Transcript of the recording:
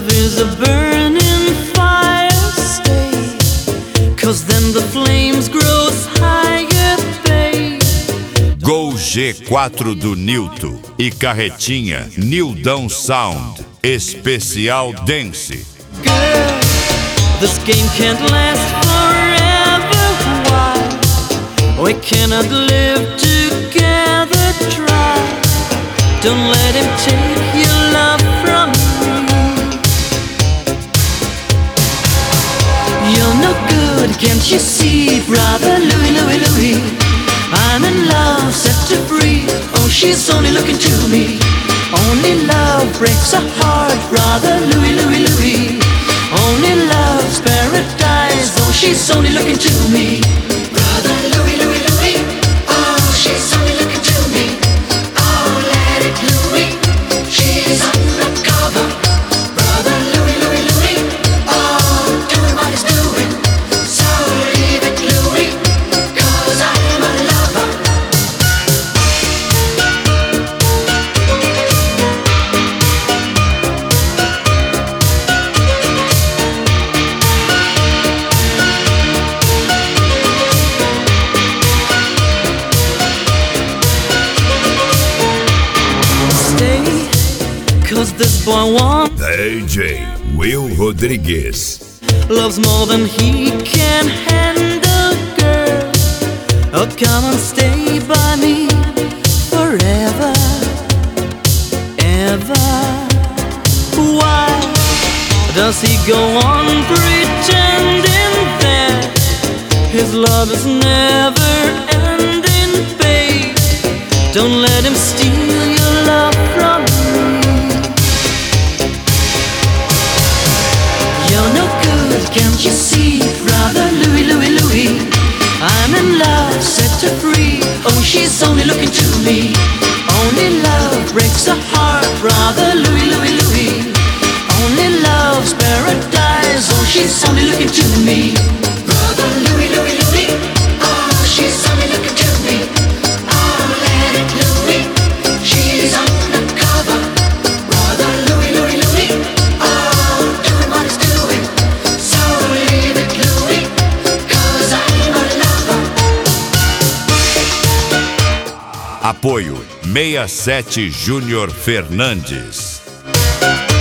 is a burning fire, stay, 'cause then the flames grows higher, babe. Gol G4 do Nilton e carretinha Nildão Sound Especial Dance. Girl, this game can't last forever. Why? We cannot live together. Try. Don't let him take your love from me. You're no good, can't you see, brother Louie, Louie, Louie? I'm in love, set her free. Oh, she's only looking to me. Only love breaks a heart, brother Louie, Louie, Louie. Only love's paradise. Oh, she's only looking to me. Brother Louie, Louie, Louie. Oh, she's only looking to me. Oh, let it Louie. She's undercover. Brother Louie, Louie, Louie. Oh, doing what he's doing. So leave it Louie, 'cause I'm a lover. Stay, 'cause this boy wants DJ Will Rodrigues. loves more than he can handle, girl. Oh, come and stay by me forever, ever. Why does he go on pretending that his love is never ending, babe? Don't let him steal your love from me. You're no good, can't you see, brother Louie, Louie, Louie? I'm in love, set her free. Oh, she's only looking to me. Only love breaks a heart, brother Louie, Louie, Louie. Only love's paradise. Oh, she's only looking to me. Brother Louie, Louie, Louie. Oh, she's only looking to me. Oh, let it Louie. She's undercover. Brother Louie, Louie, Louie. Oh, doing what he's doing. So leave it Louie, 'cause I'm a lover. Apoio 67 Júnior Fernandes.